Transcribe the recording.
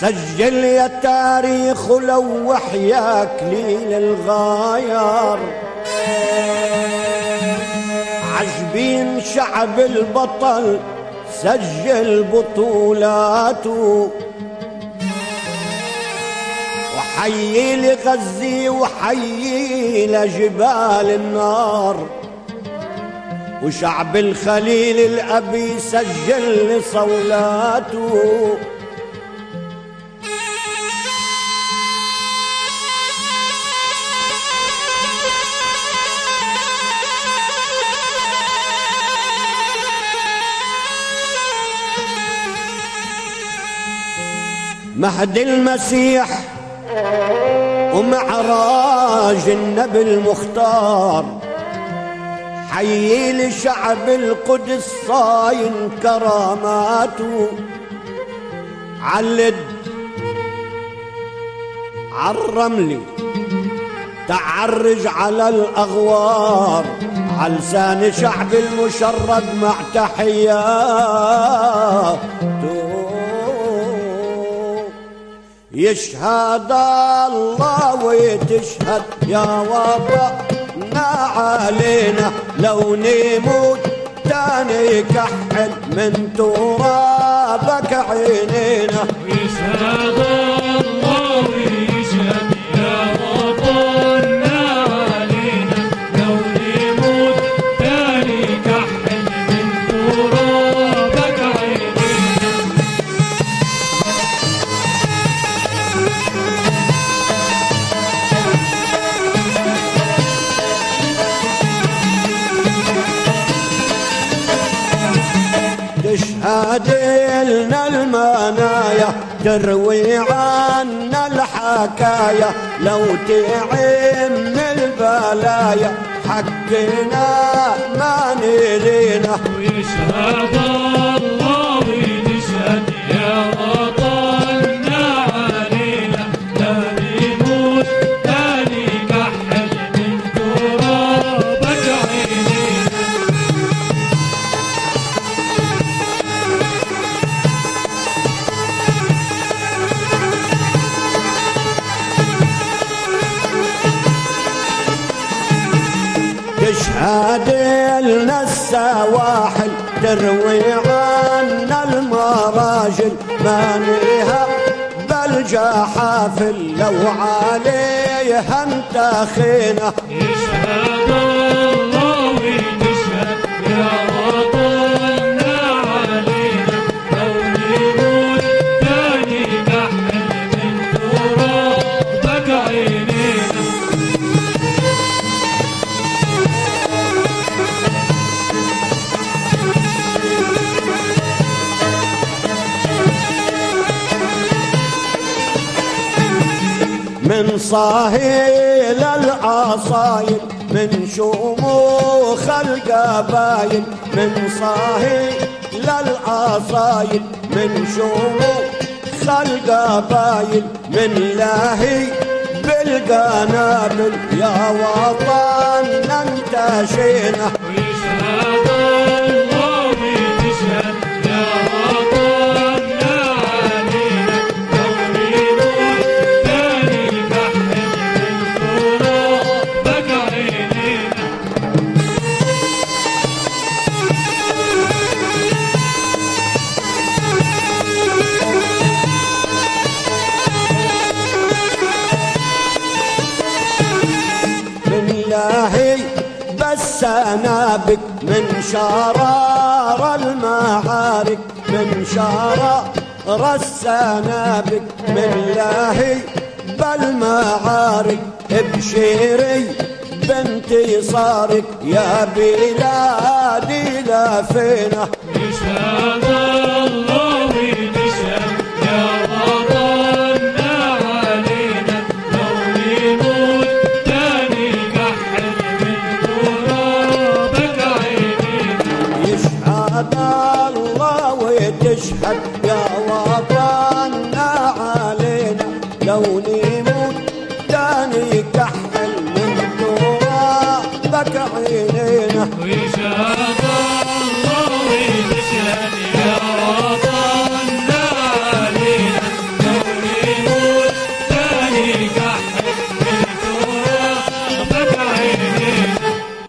سجل يا تاريخ ولوح يا كليل الغاير، عجبين شعب البطل سجل بطولاته، وحيي لغزي وحيي لجبال النار، وشعب الخليل الأبي سجل لصولاته. مهد المسيح ومعراج النبي المختار، حيي لشعب القدس صاين كراماته، علد عالرملي تعرج على الأغوار، علسان شعب المشرد مع تحياته. يشهد الله ويتشهد يا وطننا علينا، لو نموت تاني كحل من ترابك عينينا. يشهد الله ويشهد يا وطننا علينا، لو نموت تاني كحل من ترابك عينينا. تشهد لنا المنايا تروي عنا الحكايا، لو تعم البلايا حقنا ما نلينا. ويشهد الله ويشهد يا وطننا علينا، لا نموت تاني كحل من ترابك عينينا. تشهد لنا السواحل تروي عنا المراجل، ما نيها بلجا حافل لو عليها انتخينا. يشهد الله ويشهد يا وطننا علينا، لو نموت تاني كحل من ترابك عينينا. من صاهيل العصايل من شموخ القبايل، من صاهيل العصايل من شموخ القبايل، من لاهي بالقنابل يا وطننا انتشينا. ويشهد الله ويشهد يا وطننا علينا، لو نموت تاني كحل من ترابك عينينا. من لاهي بس انا بك من شرار المعارك، من شرار السنابك، من لاهي بالمعارك بشيري بنتي صارك يا بلادي لفينا. يشهد الله ويشهد يا وطننا علينا، لو نموت تاني كحل من ترابك عينينا. يشهد الله وتشهد يا وطننا علينا، لو نموت تاني كحل